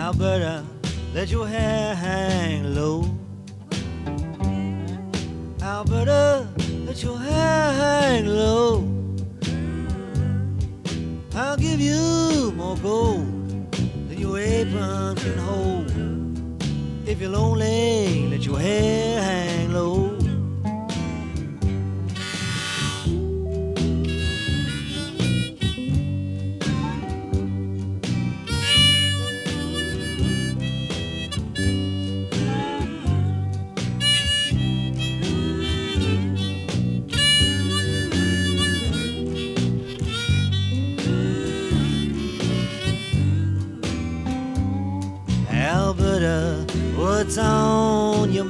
Alberta, let your hair hang low. Alberta, let your hair hang low. I'll give you more gold than your apron can hold. If you're lonely,